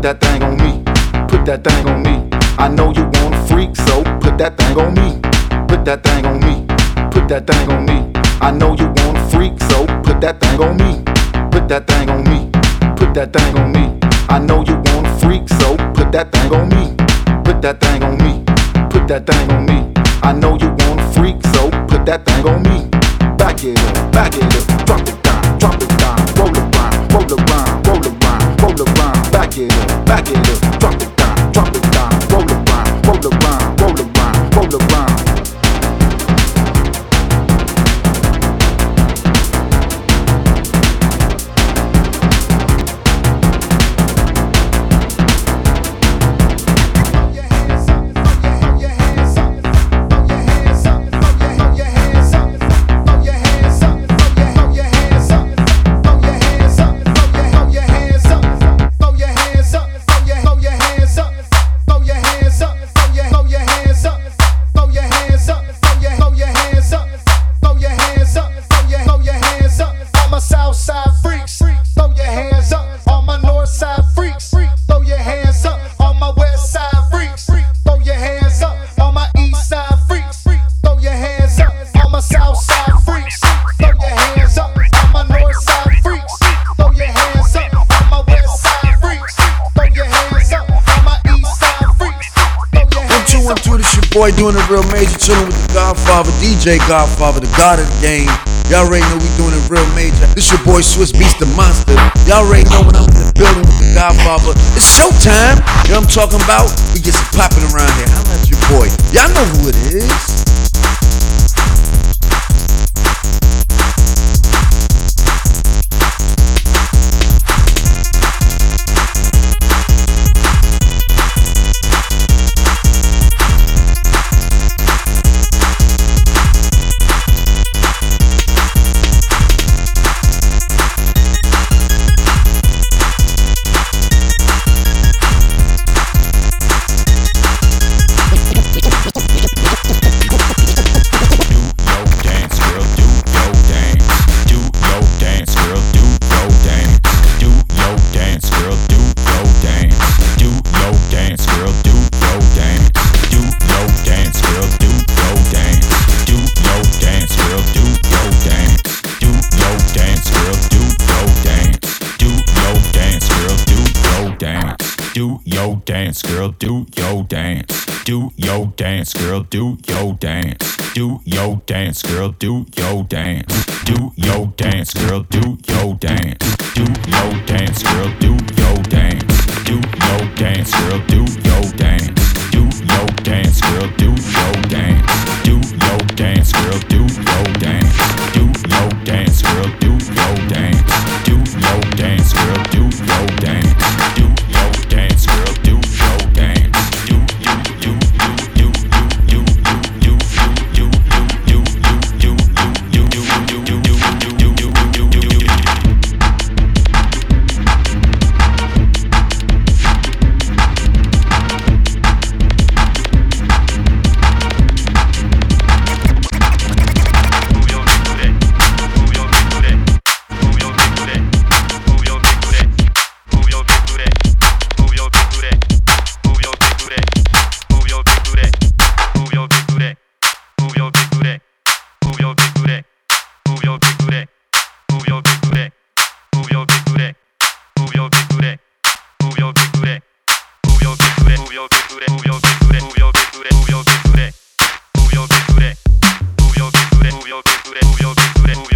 that thing on me. Put that thing on me. I know you want a freak, so put that thing on me. Put that thing on me. Put that thing on me. I know you want a freak, so put that thing on me. Put that thing on me. Put that thing on me. I know you want a freak, so put that thing on me. Put that thing on me. Put that thing on me. I know you want a freak, so put that thing on me. Back it up, drop it down, roll around, roll around, roll around, roll around. Back it up, drop it down, roll around, roll around, roll around, roll around. Boy doing it real major, chillin' with the Godfather, DJ Godfather, the God of the game. Y'all already know we doing it real major. This your boy Swiss Beast the Monster. Y'all already know when I'm in the building with the Godfather, it's showtime. You know what I'm talking about? We get some poppin' around here. Holla at your boy. Y'all know who it is. Do your dance, girl, do your dance. Do your dance, girl, do your dance. Do your dance, girl, do your dance. Do your dance, girl, do your dance. Do your dance, girl, do your dance. Do your dance, girl, do your dance. Do your dance, girl, do your dance. Do your dance, girl, do your dance. Do your dance, girl, do your dance. Do your dance, girl, do your dance. Do your dance, girl, do your dance. Do Move your